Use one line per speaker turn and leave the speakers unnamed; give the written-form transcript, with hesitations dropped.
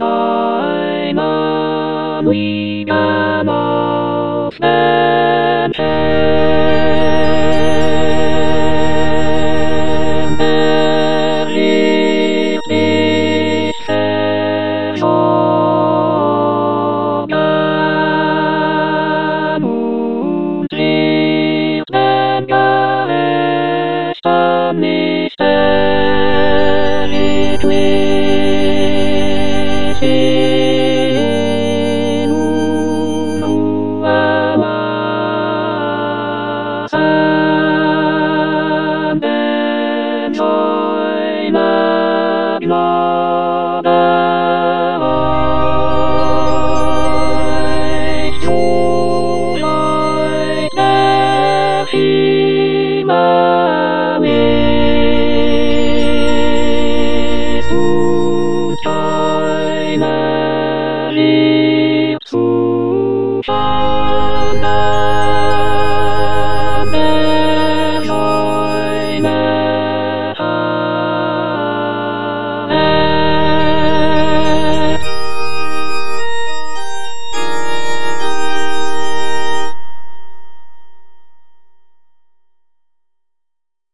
Einmal wieder auf den Fern, der hielt mich verborgen und trieb den Gerechten nicht endlich in Unruhe lassen, denn seine Gnade reicht so weit der Himmel ist und keine Liebe zu kennen.